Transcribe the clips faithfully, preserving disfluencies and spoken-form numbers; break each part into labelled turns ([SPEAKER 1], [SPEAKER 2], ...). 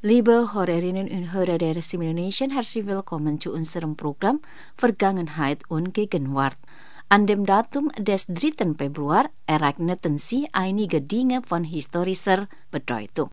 [SPEAKER 1] Liebe Hörerinnen und Hörer der Stimme Indonesien, herzlich willkommen zu unserem Programm Vergangenheit und Gegenwart. An dem Datum des dritten Februar ereigneten sich einige Dinge von historischer Bedeutung.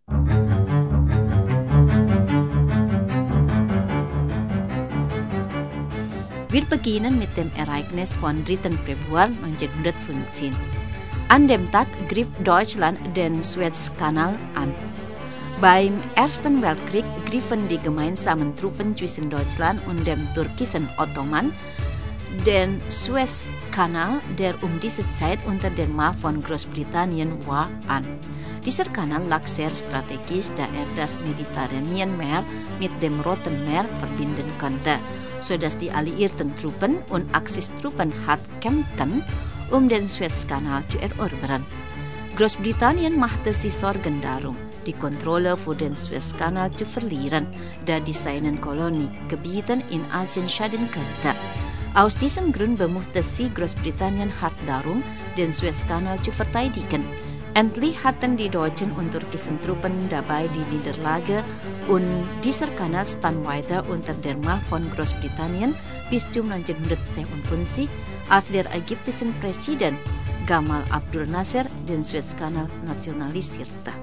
[SPEAKER 1] Wir beginnen mit dem Ereignis von dritten Februar neunzehnhundertfünfzehn. An dem Tag griff Deutschland den Suezkanal an. Beim Ersten Weltkrieg griffen die gemeinsamen Truppen zwischen Deutschland und dem türkischen Ottoman den Suezkanal, der um diese Zeit unter der Macht von Großbritannien war, an. Dieser Kanal lag sehr strategisch, da er das Mediterraneanmeer mit dem Roten Meer verbinden konnte, sodass die alliierten Truppen und Axis-Truppen hart kämpften, um den Suezkanal zu erobern. Großbritannien machte sich Sorgen darum, die Kontrolle für den Suezkanal zu verlieren, da die seinen Koloniegebieten in Asien schaden könnte. Aus diesem Grund bemühte sich Großbritannien hart darum, den Suezkanal zu verteidigen. Endlich hatten die deutschen und türkischen Truppen dabei die Niederlage und dieser Kanal stand weiter unter der Macht von Großbritannien bis zum neunzehnhundertsiebenundfünfzig, als der ägyptische Präsident Gamal Abdul Nasser den Suezkanal nationalisierte.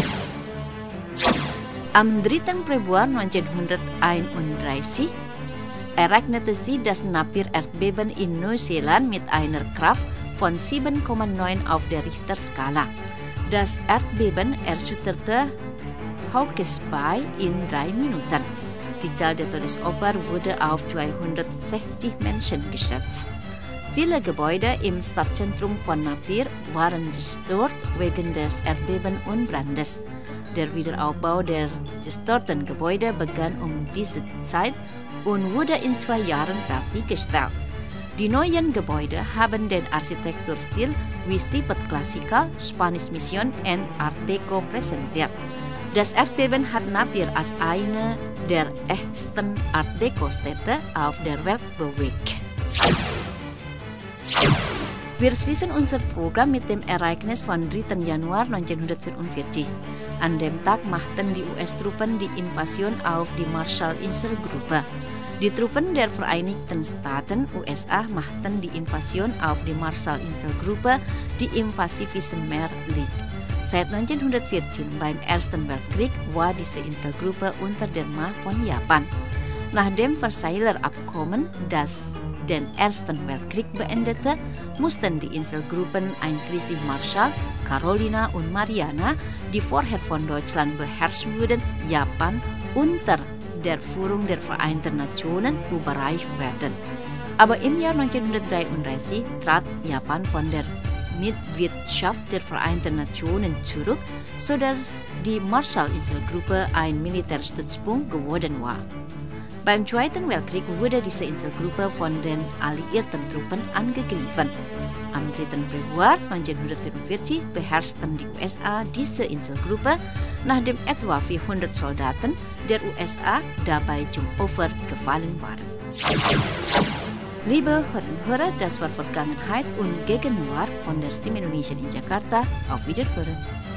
[SPEAKER 1] Am dritten Februar neunzehnhunderteinunddreißig ereignete sich das Napier-Erdbeben in Neuseeland mit einer Kraft von sieben Komma neun auf der Richterskala. Das Erdbeben erschütterte Hawke's Bay in drei Minuten. Die Zahl der Todesopfer wurde auf zweihundertsechzig Menschen geschätzt. Viele Gebäude im Stadtzentrum von Napier waren zerstört wegen des Erdbebens und Brandes. Der Wiederaufbau der zerstörten Gebäude begann um diese Zeit und wurde in zwei Jahren fertiggestellt. Die neuen Gebäude haben den Architekturstil wie Stipet Classical, Spanish Mission und Art Deco präsentiert. Das Erdbeben hat Napier als eine der echten Art Deco-Städte auf der Welt bewegt. Wir schließen unser Programm mit dem Ereignis von dritten Januar neunzehnhundertvierundvierzig. An dem Tag machten die U S-Truppen die Invasion auf die Marshall-Inselgruppe. Die Truppen der Vereinigten Staaten U S A machten die Invasion auf die Marshall-Inselgruppe, die im Pazifischen Meer liegt. Seit neunzehnhundertvierzehn, beim Ersten Weltkrieg, war diese Inselgruppe unter der Macht von Japan. Nach dem Versailler Abkommen, das den Ersten Weltkrieg beendete, mussten die Inselgruppen einschließlich Marshall, Carolina und Mariana, die vorher von Deutschland beherrscht wurden, Japan unter der Führung der Vereinten Nationen überreicht werden. Aber im Jahr neunzehnhundertdreiunddreißig trat Japan von der Mitgliedschaft der Vereinten Nationen zurück, sodass die Marshall-Inselgruppe ein Militärstützpunkt geworden war. Beim Zweiten Weltkrieg wurde diese Inselgruppe von den alliierten Truppen angegriffen. Am dritten Februar neunzehnhundertvierundvierzig beherrschten die U S A diese Inselgruppe, nachdem etwa vierhundert Soldaten der U S A dabei zum Opfer gefallen waren. Liebe Hörer und Hörer, das war Vergangenheit und Gegenwart von der Stimme Indonesien in Jakarta. Auf Wiederhören.